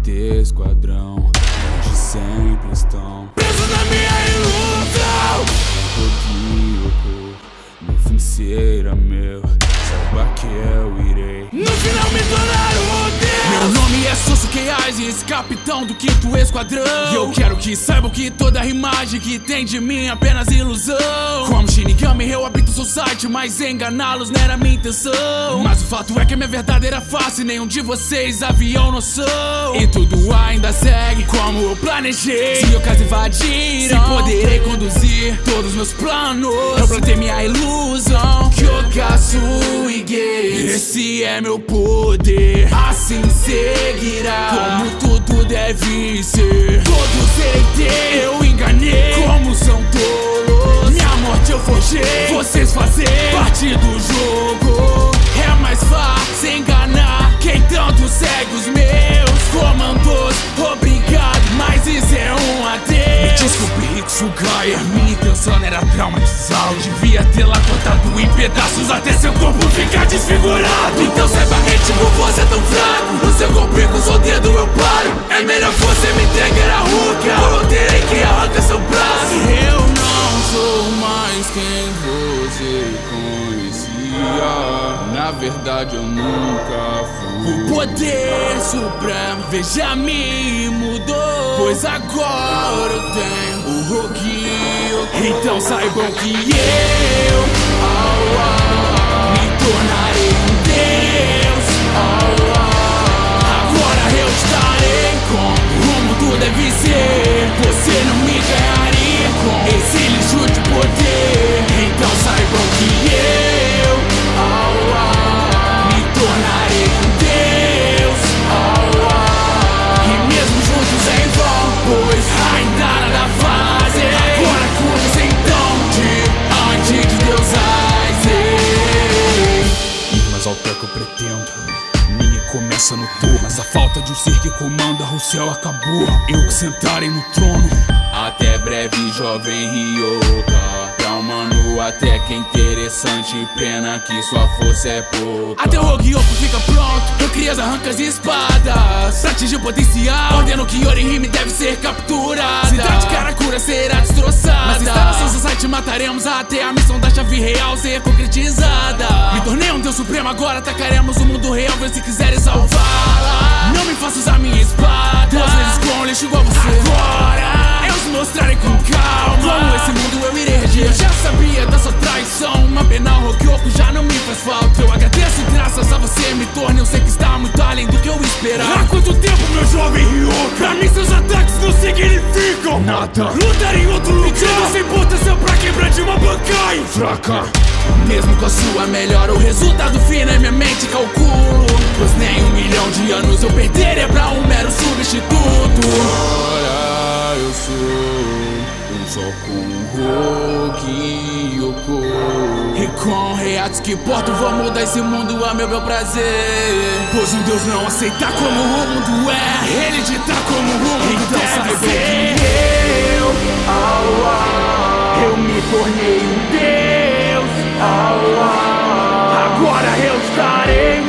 bater esquadrão, onde sempre estão presos na minha ilusão. Roguio, meu fim será meu, saiba que eu irei no final me tornar um Deus. Meu nome é Sasuke Aizen, capitão do 5º esquadrão. E eu quero que saibam que toda a imagem que tem de mim é apenas ilusão. Como Shinigami eu habito seu site, mas enganá-los não era minha intenção. Mas o fato é que a minha verdadeira face nenhum de vocês haviam noção. E tudo ainda segue como eu planejei. Se ocasião invadiram, se poderei conduzir todos meus planos. Eu plantei minha ilusão, Kyokatsuige. Esse é meu poder, assim seguirá, como tudo deve ser. Todos serei eu enganei, como são tolos. Minha morte eu forjei, vocês fazem parte do jogo. É mais fácil enganar quem tanto segue os meus comandos. Obrigado, mas isso é um adeus. Me desculpe, Hitsugaya, minha intenção era traumatizá-lo. Devia ter lá cortado em pedaços até seu corpo ficar desfigurado. Então saiba, Ichigo, você é tão fraco. No seu golpe com seu dedo eu paro. É melhor você me entregar a Ruka, ou eu terei que arrancar seu braço. Eu não sou mais quem você conhecia. Na verdade eu nunca fui. O poder supremo, veja, me mudou, pois agora eu tenho o Roguio. Então saibam que eu me tornarei um Deus. Agora eu estarei como tudo deve ser. Você não me ganharia com esse lixo de poder. Então saibam que eu me tornarei um Deus. E mesmo juntos em vão, pois ainda nada fazem. Agora cursos então diante de Deus Aizen. Ir mais alto é o que eu pretendo. Mini começa no topo, mas a falta de um ser que comanda o céu acabou. Eu que sentarei no trono. Até breve, jovem Ryoka. Pra um mano até que é interessante, pena que sua força é pouca. Até o Roguioku fica pronto, eu crio as arrancas e espadas pra atingir o potencial. Ordeno que Orihime deve ser capturada. Cidade Karakura será destroçada. Mas instalação society mataremos até a missão da chave real ser concretizada. Me tornei um deus supremo, agora atacaremos o mundo real, ver se quiserem salvá-la. Não me faça usar minha espada, 2 vezes com lixo igual você. Agora eu os mostrarei com calma como esse mundo eu irei reger. Eu já sabia da sua traição, uma pena o Roguioku já não me faz falta. Eu agradeço graças a você me torne, eu sei que está muito além do que eu esperava. Há quanto tempo, meu jovem Ryoka? Pra mim seus ataques não significam nada. Lutar em outro lugar, pedindo sem importância pra quebrar de uma bancai fraca. Mesmo com a sua melhora, o resultado fino em minha mente calculo, pois nem 1 milhão de anos eu perderia pra um mero substituto. Agora eu sou um só com Roguioku. E com reatos que porto vou mudar esse mundo a meu bel prazer. Pois um deus não aceitar como o mundo é, ele ditar como o mundo então deve ser. Eu me tornei um deus. Agora eu estarei